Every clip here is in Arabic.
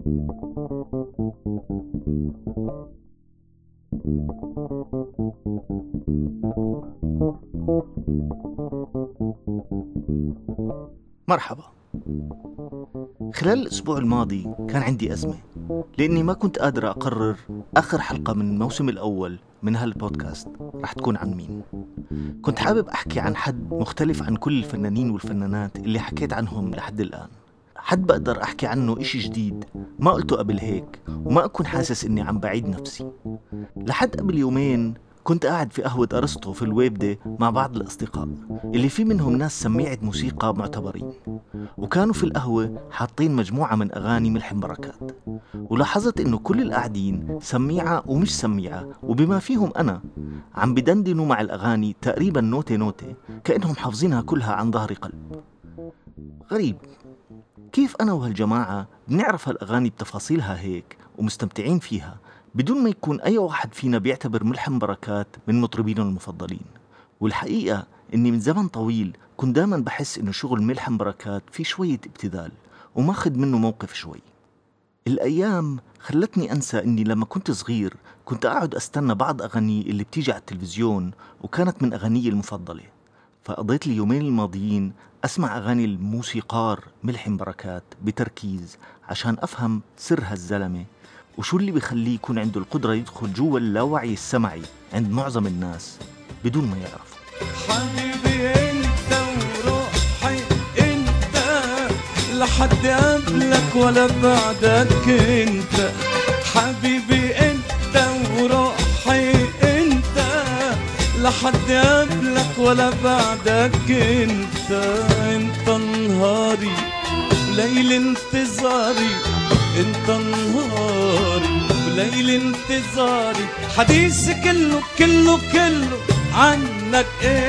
مرحبا. خلال الأسبوع الماضي كان عندي أزمة لأني ما كنت قادر أقرر آخر حلقة من الموسم الأول من هالبودكاست رح تكون عن مين. كنت حابب أحكي عن حد مختلف عن كل الفنانين والفنانات اللي حكيت عنهم لحد الآن، حد بقدر أحكي عنه إشي جديد ما قلته قبل هيك وما أكون حاسس إني عم بعيد نفسي. لحد قبل يومين كنت قاعد في قهوة أرسطو في الويبدة مع بعض الأصدقاء اللي في منهم ناس سميعة موسيقى معتبرين، وكانوا في القهوة حاطين مجموعة من أغاني ملحم بركات، ولاحظت إنه كل القاعدين سميعة ومش سميعة وبما فيهم أنا عم بدندنوا مع الأغاني تقريبا نوتة نوتة كأنهم حافظينها كلها عن ظهر قلب. غريب كيف أنا وهالجماعة بنعرف هالأغاني بتفاصيلها هيك ومستمتعين فيها بدون ما يكون أي واحد فينا بيعتبر ملحم بركات من مطربينه المفضلين. والحقيقة إني من زمن طويل كنت دائما بحس إنه شغل ملحم بركات فيه شوية ابتذال وماخد منه موقف شوي. الأيام خلتني أنسى إني لما كنت صغير كنت أقعد أستنى بعض أغاني اللي بتيجي على التلفزيون وكانت من أغانيي المفضلة، فقضيت لي يومين الماضيين أسمع أغاني الموسيقار ملحم بركات بتركيز عشان أفهم سر هالزلمة وشو اللي بيخليه يكون عنده القدرة يدخل جوا اللاوعي السمعي عند معظم الناس بدون ما يعرفوا. حبيبي انت وروحي انت، لحد قبلك ولا بعدك انت. حبيبي انت وروحي انت، لحد قبلك ولا بعدك انت. انت نهاري وليل انتظاري، انت نهاري وليل انتظاري، حديثي كله كله كله عنك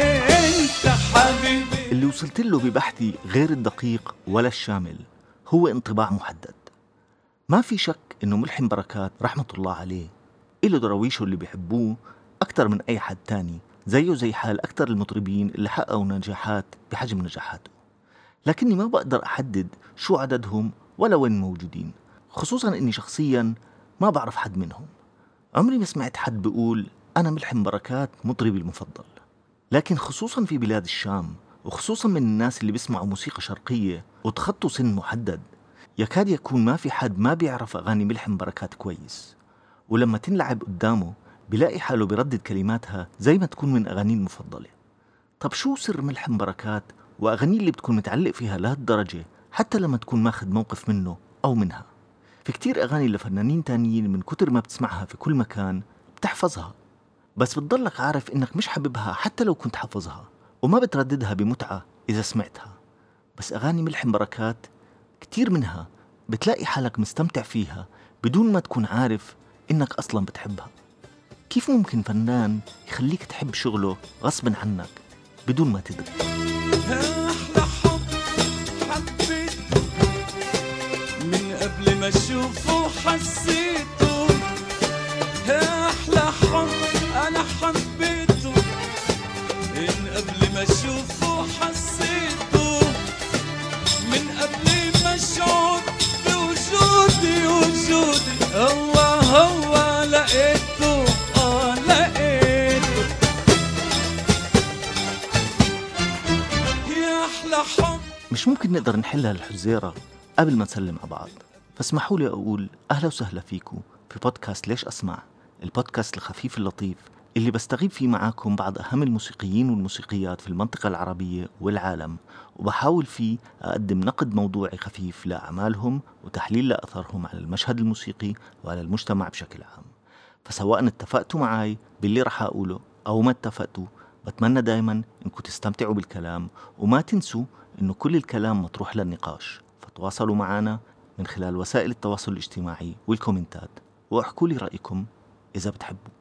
انت حبيبي. اللي وصلت له ببحثي غير الدقيق ولا الشامل هو انطباع محدد. ما في شك انه ملحم بركات رحمة الله عليه إله درويشه اللي بيحبوه أكتر من أي حد تاني، زيه زي حال أكتر المطربين اللي حققوا نجاحات بحجم نجاحاته، لكني ما بقدر أحدد شو عددهم ولا وين موجودين، خصوصاً إني شخصياً ما بعرف حد منهم. عمري ما سمعت حد بيقول أنا ملحم بركات مطربي المفضل. لكن خصوصاً في بلاد الشام وخصوصاً من الناس اللي بيسمعوا موسيقى شرقية وتخطوا سن محدد، يكاد يكون ما في حد ما بيعرف أغاني ملحم بركات كويس، ولما تنلعب قدامه بيلاقي حاله بيردد كلماتها زي ما تكون من أغانيه المفضلة. طب شو سر ملحم بركات وأغانيه اللي بتكون متعلق فيها لهالدرجة حتى لما تكون ماخد موقف منه أو منها؟ في كتير أغاني لفنانين تانيين من كتر ما بتسمعها في كل مكان بتحفظها، بس بتضلك عارف إنك مش حاببها حتى لو كنت حافظها، وما بترددها بمتعة إذا سمعتها. بس أغاني ملحم بركات كتير منها بتلاقي حالك مستمتع فيها بدون ما تكون عارف إنك أصلا بتحبها. كيف ممكن فنان يخليك تحب شغله غصب عنك بدون ما تدري؟ أحلى حب حبيته من قبل ما أشوفه حسيته، أحلى حب أنا حبيته من قبل ما أشوفه حسيته، من قبل ما أشعر بوجودي هو لقيته لقيته. يا أحلى حب. مش ممكن نقدر نحلها الحزيرة قبل ما نسلم على بعض، فاسمحوا لي أقول أهلا وسهلا فيكم في بودكاست ليش أسمع، البودكاست الخفيف اللطيف اللي بستغيب فيه معاكم بعض أهم الموسيقيين والموسيقيات في المنطقة العربية والعالم، وبحاول فيه أقدم نقد موضوعي خفيف لأعمالهم وتحليل لأثرهم على المشهد الموسيقي وعلى المجتمع بشكل عام. فسواء اتفقتوا معي باللي رح أقوله أو ما اتفقتوا، بتمنى دايما إنكم تستمتعوا بالكلام، وما تنسوا إنه كل الكلام مطروح للنقاش، فتواصلوا معنا من خلال وسائل التواصل الاجتماعي والكومنتات، واحكوا لي رأيكم إذا بتحبوا.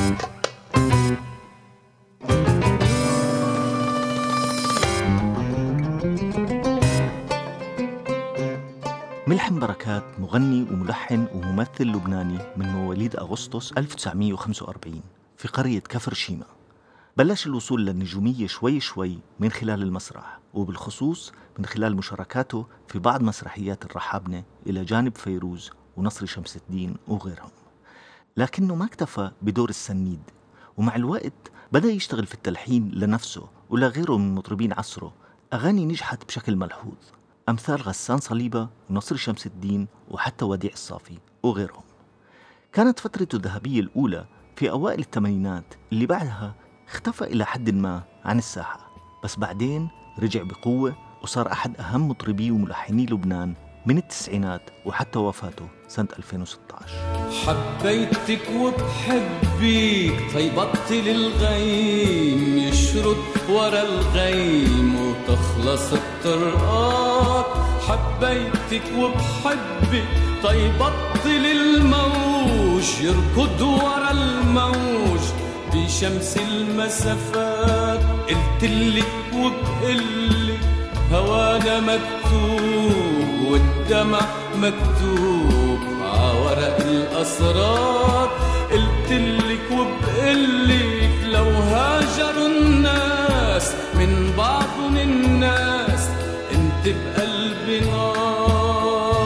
ملحم بركات مغني وملحن وممثل لبناني من مواليد أغسطس 1945 في قرية كفر شيما. بلش الوصول للنجومية شوي شوي من خلال المسرح، وبالخصوص من خلال مشاركاته في بعض مسرحيات الرحابنة إلى جانب فيروز ونصر شمس الدين وغيرهم. لكنه ما اكتفى بدور السنيد، ومع الوقت بدأ يشتغل في التلحين لنفسه ولغيره من مطربين عصره. أغاني نجحت بشكل ملحوظ، أمثال غسان صليبة ونصر شمس الدين وحتى وديع الصافي وغيرهم. كانت فترته الذهبية الأولى في أوائل الثمانينات، اللي بعدها اختفى إلى حد ما عن الساحة، بس بعدين رجع بقوة وصار أحد أهم مطربي وملحني لبنان من التسعينات وحتى وفاته سنة 2016. حبيتك وبحبك طيبطل الغيم يشرد ورا الغيم وتخلص الطرقات. حبيتك وبحبك طيبطل الموج يركض ورا الموج بشمس المسافات. قلتلك وبقلك هوانا مكتوب والدمع مكتوب عورق الأسرار. قلتلك وبقلك لو هاجروا الناس من بعضهم الناس انت بقلبي نار.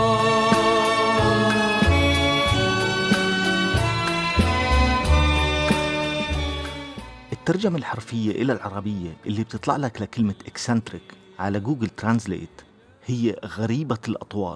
الترجمة الحرفية إلى العربية اللي بتطلع لك لكلمة إكسنتريك على جوجل ترانزليت هي غريبة الأطوار.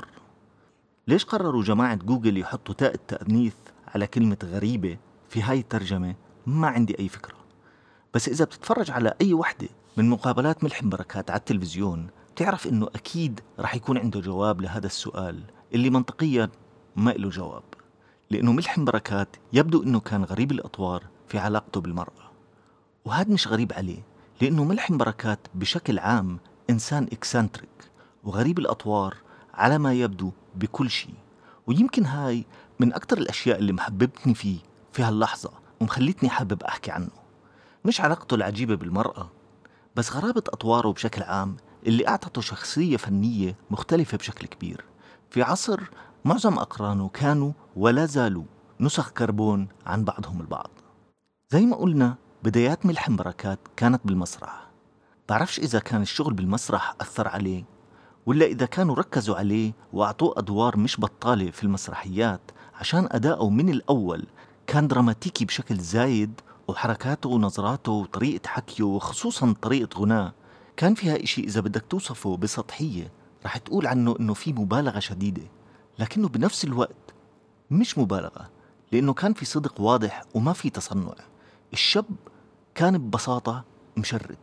ليش قرروا جماعة جوجل يحطوا تاء التأنيث على كلمة غريبة في هاي الترجمة؟ ما عندي أي فكرة. بس إذا بتتفرج على أي وحدة من مقابلات ملحم بركات على التلفزيون بتعرف إنه أكيد رح يكون عنده جواب لهذا السؤال اللي منطقيا ما له جواب، لأنه ملحم بركات يبدو إنه كان غريب الأطوار في علاقته بالمرأة. وهذا مش غريب عليه، لأنه ملحم بركات بشكل عام إنسان إكسنتريك وغريب الأطوار على ما يبدو بكل شيء. ويمكن هاي من أكتر الأشياء اللي محببتني فيه في هاللحظة ومخلتني حابب أحكي عنه. مش علاقته العجيبة بالمرأة، بس غرابة أطواره بشكل عام اللي أعطته شخصية فنية مختلفة بشكل كبير في عصر معظم أقرانه كانوا ولا زالوا نسخ كربون عن بعضهم البعض. زي ما قلنا بدايات ملحم بركات كانت بالمسرح. بعرفش إذا كان الشغل بالمسرح أثر عليه ولا إذا كانوا ركزوا عليه وأعطوه أدوار مش بطالة في المسرحيات عشان أداؤه من الأول كان دراماتيكي بشكل زايد، وحركاته ونظراته وطريقة حكيه وخصوصا طريقة غناه كان فيها إشي إذا بدك توصفه بسطحية رح تقول عنه إنه في مبالغة شديدة، لكنه بنفس الوقت مش مبالغة، لأنه كان في صدق واضح وما في تصنع. الشاب كان ببساطة مشرد،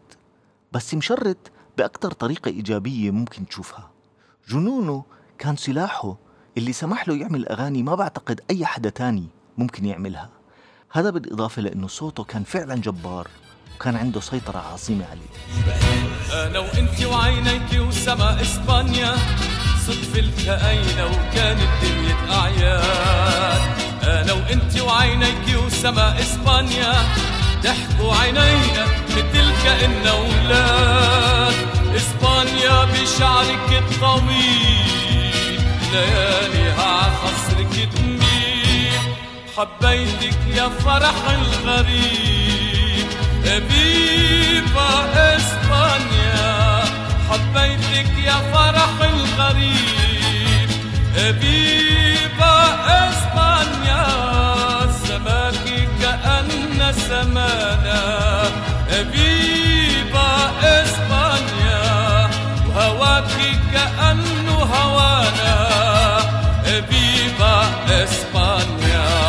بس مشرد بأكتر طريقة إيجابية ممكن تشوفها. جنونه كان سلاحه اللي سمح له يعمل أغاني ما بعتقد أي حدا تاني ممكن يعملها. هذا بالإضافة لأنه صوته كان فعلا جبار وكان عنده سيطرة عظيمة عليه. أنا وإنتي وعينيكي وسما إسبانيا صدف التقينا وكانت دنيا أعياد. أنا وإنتي وعينيكي وسما إسبانيا ضحكوا عينينا مثل كأننا أولاد. إسبانيا بشعرك الطويل لياليها عخصرك تميل. حبيتك يا فرح الغريب فيفا إسبانيا. حبيتك يا فرح الغريب فيفا إسبانيا. سماكي كأن سمانا فيفا إسبانيا. وهواكي كأنه هوانا فيفا إسبانيا.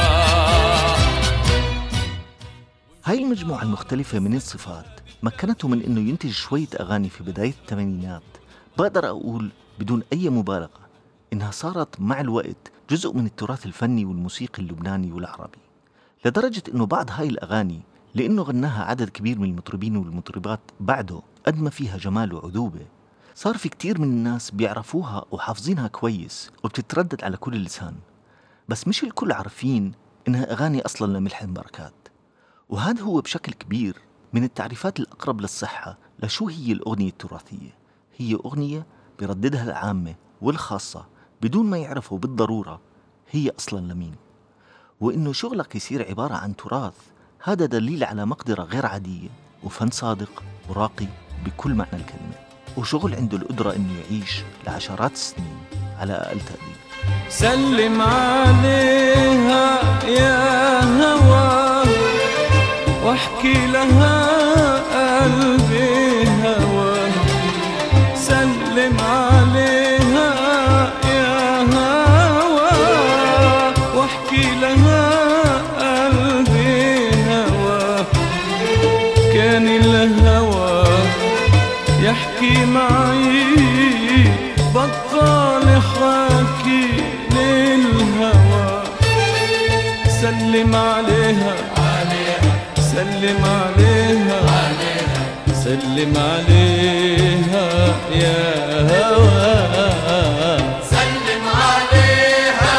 هاي المجموعة المختلفة من الصفات مكنته من إنه ينتج شوية أغاني في بداية الثمانينات. بقدر أقول بدون أي مبالغة إنها صارت مع الوقت جزء من التراث الفني والموسيقي اللبناني والعربي، لدرجة إنه بعض هاي الأغاني لأنه غناها عدد كبير من المطربين والمطربات بعده قد ما فيها جمال وعذوبة، صار في كتير من الناس بيعرفوها وحافظينها كويس وبتتردد على كل اللسان. بس مش الكل عارفين إنها أغاني أصلاً لملحم بركات. وهذا هو بشكل كبير من التعريفات الأقرب للصحة لشو هي الأغنية التراثية. هي أغنية برددها العامة والخاصة بدون ما يعرفوا بالضرورة هي أصلاً لمين. وإنه شغلك يصير عبارة عن تراث، هذا دليل على مقدرة غير عادية وفن صادق وراقي بكل معنى الكلمة، وشغل عنده القدرة إنه يعيش لعشرات السنين على أقل تقدير. سلم عليها يا هوا واحكي لها قلبي هوا. سلم عليها يا هوا واحكي لها قلبي هوا. كان الهوى يحكي معي بطل حكي للهوى. سلم عليها سلم عليها سلم عليها يا هوا. سلم عليها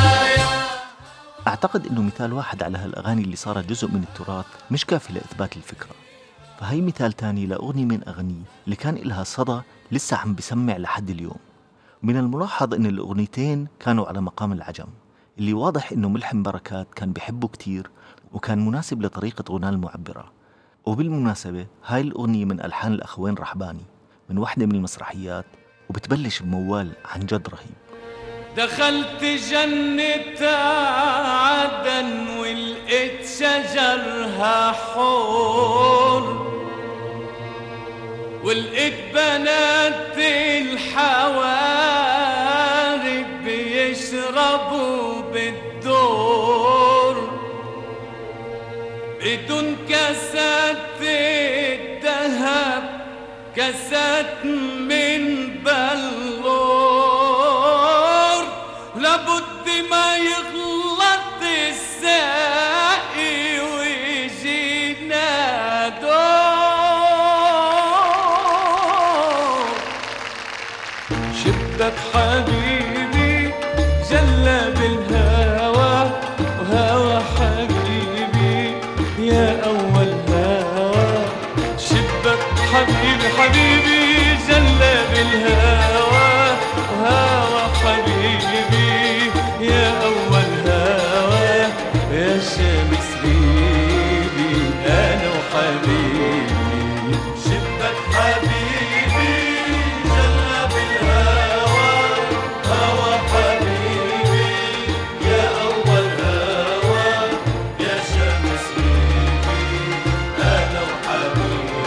أعتقد إنه مثال واحد على هالأغاني اللي صارت جزء من التراث مش كافي لإثبات الفكرة. فهي مثال تاني لأغنية من أغاني اللي كان إلها صدى لسه عم بسمع لحد اليوم. من الملاحظ إن الأغنيتين كانوا على مقام العجم، اللي واضح إنه ملحن بركات كان بيحبه كتير وكان مناسب لطريقة غناء المعبرة. وبالمناسبة هاي الأغنية من ألحان الأخوين رحباني من واحدة من المسرحيات، وبتبلش بموال عن جد رهيب. دخلت جنة عدن ولقيت شجرها حور، ولقيت بنات الحوارب بيشربوا بالدور بدون كاسات الذهب، كاسات من بلور. لابد ما يغلط الساقي ويجينا دور. شبك حبيبي جلى بالهوى، وهوى حبيبي يا أول هوى. شبك حبيبي حبيبي جلى بالهوى، وهوى حبيبي يا أول هوى. يا شمس غيبي أنا وحبيبي. شبك حبيبي جلى بالهوى، هوى حبيبي يا أول هوى. يا شمس غيبي أنا وحبيبي.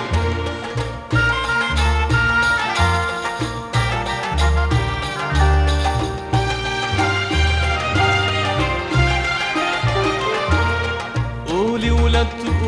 قولي ولا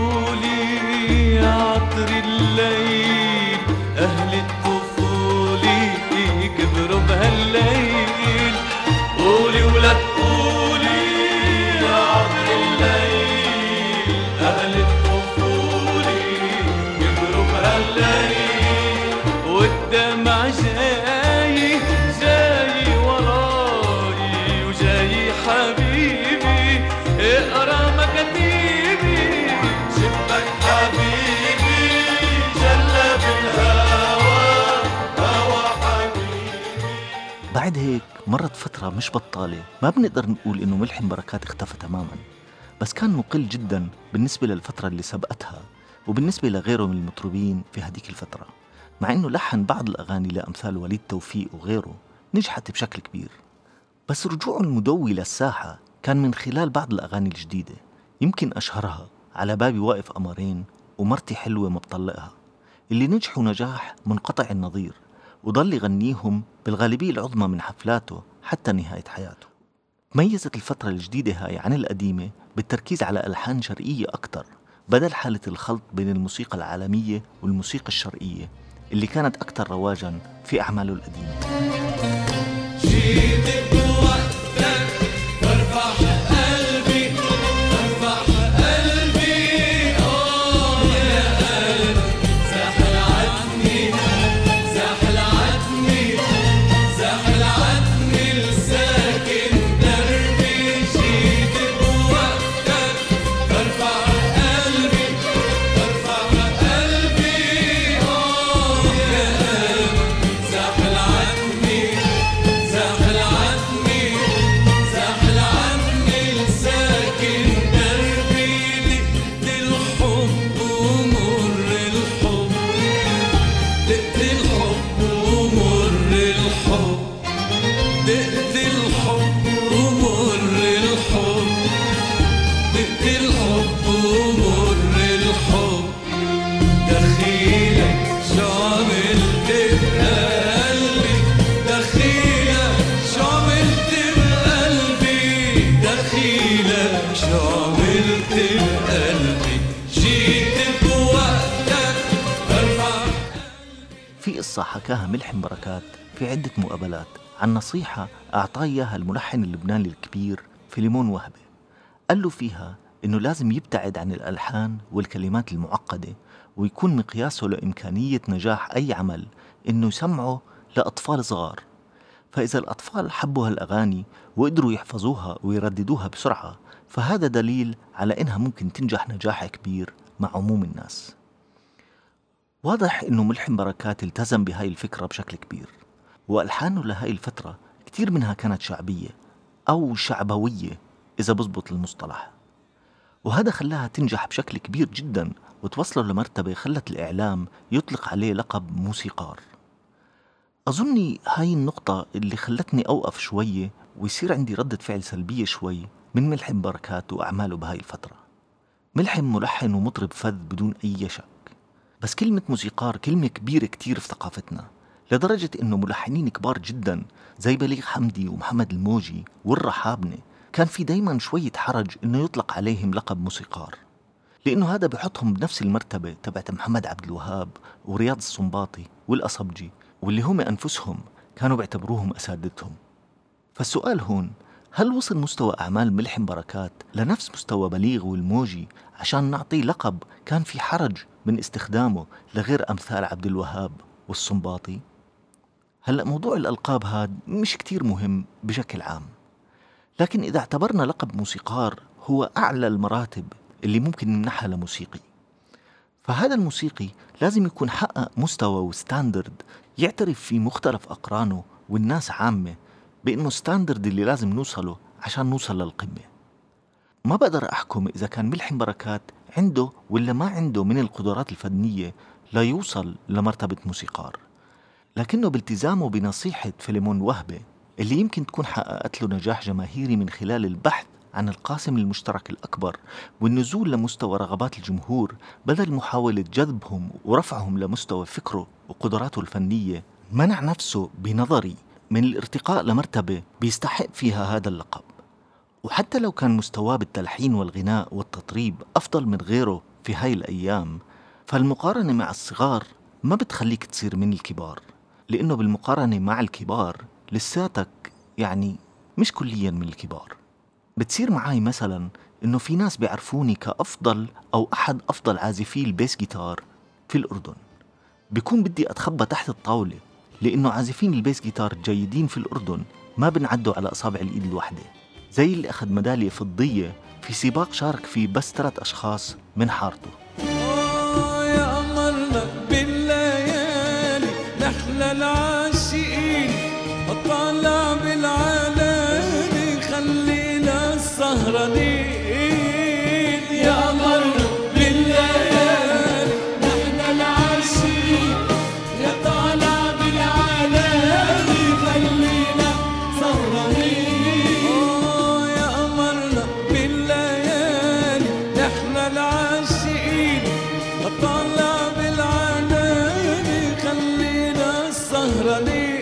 تقولي يا عطر الليل، أهل الطفولة كبروا بهالليل. قولي ولا تقولي يا عطر الليل، أهل الطفولة كبروا بهالليل. والدمع جاي جاي وراي وجاي حبيبي، اقرا مكاتيبي. شبك حبيبي جلى بالهوى، هوى حبيبي. بعد هيك مرت فترة مش بطالة، ما بنقدر نقول إنه ملحن بركات اختفى تماماً، بس كان مقل جداً بالنسبة للفترة اللي سبقتها وبالنسبة لغيره من المطربين في هديك الفترة، مع إنه لحن بعض الأغاني لأمثال وليد توفيق وغيره نجحت بشكل كبير. بس رجوعه المدوي للساحة كان من خلال بعض الأغاني الجديدة، يمكن أشهرها على بابي واقف قمرين ومرتي حلوة ما بطلقها، اللي نجحوا نجاح منقطع النظير وضل يغنيهم بالغالبية العظمى من حفلاته حتى نهاية حياته. ميزت الفترة الجديدة هاي عن القديمة بالتركيز على ألحان شرقية أكتر، بدل حالة الخلط بين الموسيقى العالمية والموسيقى الشرقية اللي كانت أكتر رواجاً في أعماله القديمة. زاحل عني قصة حكاها ملحم بركات في عدة مقابلات عن نصيحة أعطاه إياها الملحن اللبناني الكبير فيليمون وهبة. قال له فيها إنه لازم يبتعد عن الألحان والكلمات المعقدة، ويكون مقياسه لإمكانية نجاح أي عمل إنه يسمعه لأطفال صغار. فإذا الأطفال حبوا هالأغاني وقدروا يحفظوها ويرددوها بسرعة، فهذا دليل على إنها ممكن تنجح نجاح كبير مع عموم الناس. واضح إنه ملحم بركات التزم بهاي الفكرة بشكل كبير، وألحانه لهاي الفترة كتير منها كانت شعبية أو شعبوية إذا بزبط المصطلح، وهذا خلاها تنجح بشكل كبير جدا وتوصله لمرتبة خلت الإعلام يطلق عليه لقب موسيقار. أظني هاي النقطة اللي خلتني أوقف شوية ويصير عندي ردة فعل سلبية شوي من ملحم بركات وأعماله بهاي الفترة. ملحم ملحن ومطرب فذ بدون أي شك، بس كلمة موسيقار كلمة كبيرة كتير في ثقافتنا، لدرجة إنه ملحنين كبار جدا زي بليغ حمدي ومحمد الموجي والرحابنة كان في دايما شوية حرج إنه يطلق عليهم لقب موسيقار، لأنه هذا بحطهم بنفس المرتبة تبعت محمد عبد الوهاب ورياض السنباطي والأصبجي، واللي هم أنفسهم كانوا بيعتبروهم أساتذتهم. فالسؤال هون، هل وصل مستوى أعمال ملحم بركات لنفس مستوى بليغ والموجي عشان نعطيه لقب كان في حرج من استخدامه لغير أمثال عبد الوهاب والسنباطي؟ هلأ موضوع الألقاب هاد مش كتير مهم بشكل عام، لكن إذا اعتبرنا لقب موسيقار هو أعلى المراتب اللي ممكن نمنحها لموسيقي، فهذا الموسيقي لازم يكون حقق مستوى وستاندرد يعترف فيه مختلف أقرانه والناس عامة بأنه ستاندرد اللي لازم نوصله عشان نوصل للقمة. ما بقدر أحكم إذا كان ملحم بركات عنده ولا ما عنده من القدرات الفنية لا يوصل لمرتبة موسيقار، لكنه بالتزامه بنصيحة فيليمون وهبة اللي يمكن تكون حققت له نجاح جماهيري من خلال البحث عن القاسم المشترك الأكبر والنزول لمستوى رغبات الجمهور بدل محاولة جذبهم ورفعهم لمستوى فكره وقدراته الفنية، منع نفسه بنظري من الارتقاء لمرتبة بيستحق فيها هذا اللقب. وحتى لو كان مستواه بالتلحين والغناء والتطريب أفضل من غيره في هاي الأيام، فالمقارنة مع الصغار ما بتخليك تصير من الكبار، لأنه بالمقارنة مع الكبار لساتك يعني مش كليا من الكبار. بتصير معاي مثلا إنه في ناس بيعرفوني كأفضل أو أحد أفضل عازفي البيس جيتار في الأردن، بيكون بدي أتخبى تحت الطاولة لأنه عازفين البيس جيتار الجيدين في الأردن ما بنعدوا على أصابع الإيد الواحدة، زي اللي أخذ ميدالية فضية في سباق شارك فيه بس 3 أشخاص من حارته. يا قمرنا بالليالي نحن العاشقين، اطلع بالعلالي خلينا السهرانين. يا قمرنا بالليالي نحن العاشقين، يا طالع بالعلالي خلينا سهرانين. يا قمرنا بالليالي نحن العاشقين، طلع بالعلالي خلينا سهرانين.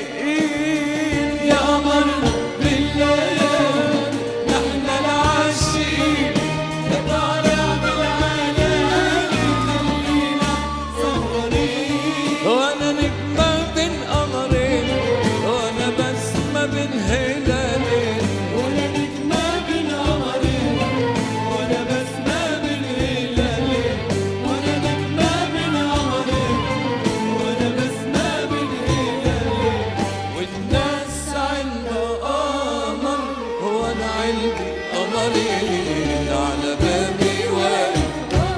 يا قمرنا بالليالي نحن العاشقين، طالع بالعلالي خلينا سهرانين. وانا نجمة بين قمرين وانا بسمة بين هلالين، وانا نجمة بين قمرين وانا بسمة بين هلالين، وانا نجمة بين قمرين وانا بسمة بين هلالين. والناس عندها قمر وانا عندي قمرين على بابي واقف.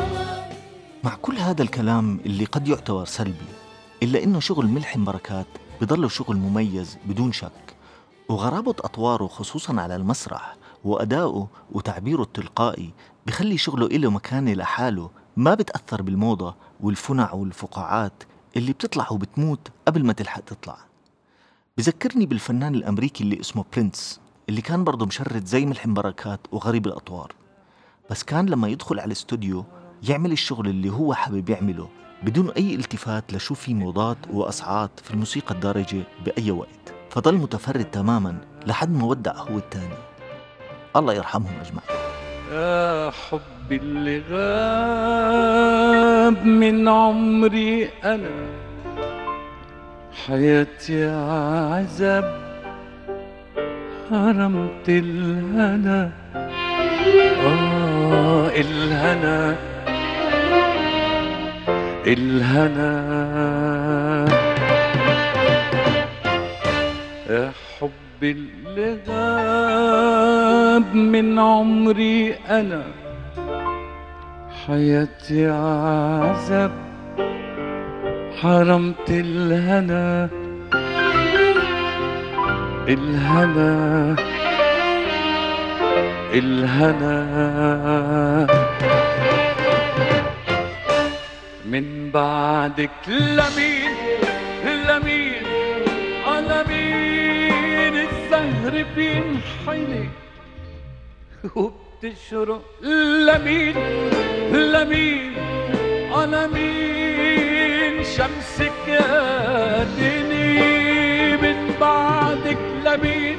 مع كل هذا الكلام اللي قد يعتبر سلبي، إلا إنه شغل ملحم بركات بضله شغل مميز بدون شك، وغرابة أطواره خصوصاً على المسرح وأدائه وتعبيره التلقائي بخلي شغله إله مكانة لحاله ما بتأثر بالموضة والفنع والفقاعات اللي بتطلع وبتموت قبل ما تلحق تطلع. بذكرني بالفنان الأمريكي اللي اسمه برينس، اللي كان برضه مشرد زي ملحم بركات وغريب الأطوار، بس كان لما يدخل على الاستوديو يعمل الشغل اللي هو حابب يعمله بدون أي التفات لشو في موضات وأصعات في الموسيقى الدارجة بأي وقت، فضل متفرد تماماً لحد ما ودع هو التاني. الله يرحمهم أجمعين. يا حبي اللي غاب من عمري أنا، حياتي عذاب حرمت الهنا الهنا يا حبي اللي غاب من عمري أنا حياتي عذاب حرمت الهنا من بعدك لمين على مين الزهر بينحني وبتشرق لمين على مين شمسك يادني من بعدك لمين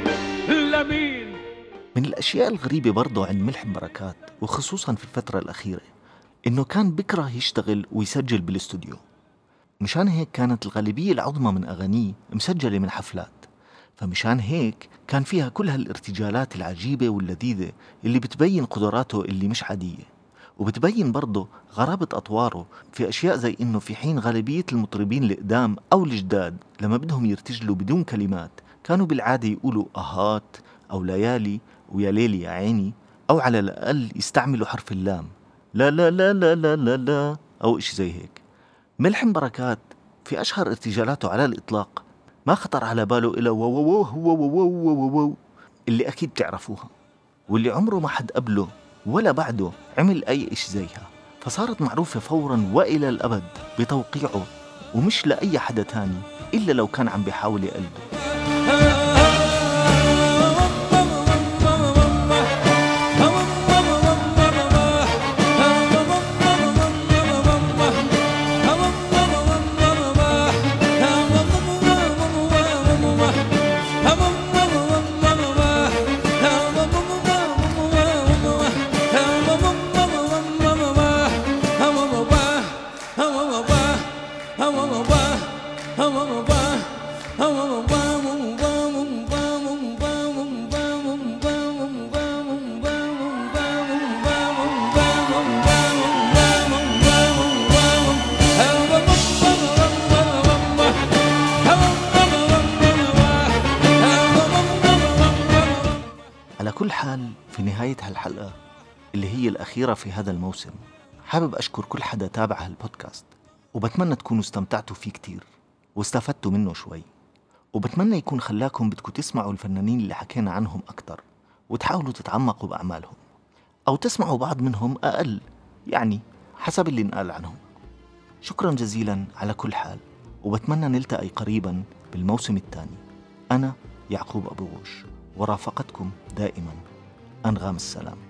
من الأشياء الغريبة برضو عند ملحم بركات وخصوصا في الفترة الأخيرة إنه كان بكره يشتغل ويسجل بالاستوديو. مشان هيك كانت الغالبية العظمى من أغانيه مسجلة من حفلات، فمشان هيك كان فيها كل هالارتجالات العجيبة واللذيذة اللي بتبين قدراته اللي مش عادية، وبتبين برضه غرابة أطواره في أشياء زي إنه في حين غالبية المطربين القدام أو الجداد لما بدهم يرتجلوا بدون كلمات كانوا بالعادة يقولوا أهات أو ليالي ويا ليلي يا عيني، أو على الأقل يستعملوا حرف اللام لا لا لا لا لا لا لا أو إشي زي هيك. ملحم بركات في أشهر ارتجالاته على الإطلاق ما خطر على باله إلا وو اللي أكيد تعرفوها، واللي عمره ما حد قبله ولا بعده عمل أي إشي زيها، فصارت معروفة فوراً وإلى الأبد بتوقيعه ومش لأي حدا تاني إلا لو كان عم بيحاول يقلده. على كل حال في نهاية هالحلقة اللي هي الأخيرة في هذا الموسم حابب أشكر كل حدا تابع هالبودكاست، وبتمنى تكونوا استمتعتوا فيه كتير واستفدتوا منه شوي، وبتمنى يكون خلاكم بدكم تسمعوا الفنانين اللي حكينا عنهم أكتر وتحاولوا تتعمقوا بأعمالهم أو تسمعوا بعض منهم أقل، يعني حسب اللي نقال عنهم. شكرا جزيلا على كل حال، وبتمنى نلتقي قريبا بالموسم الثاني. أنا يعقوب أبو غوش ورافقتكم دائما أنغام السلام.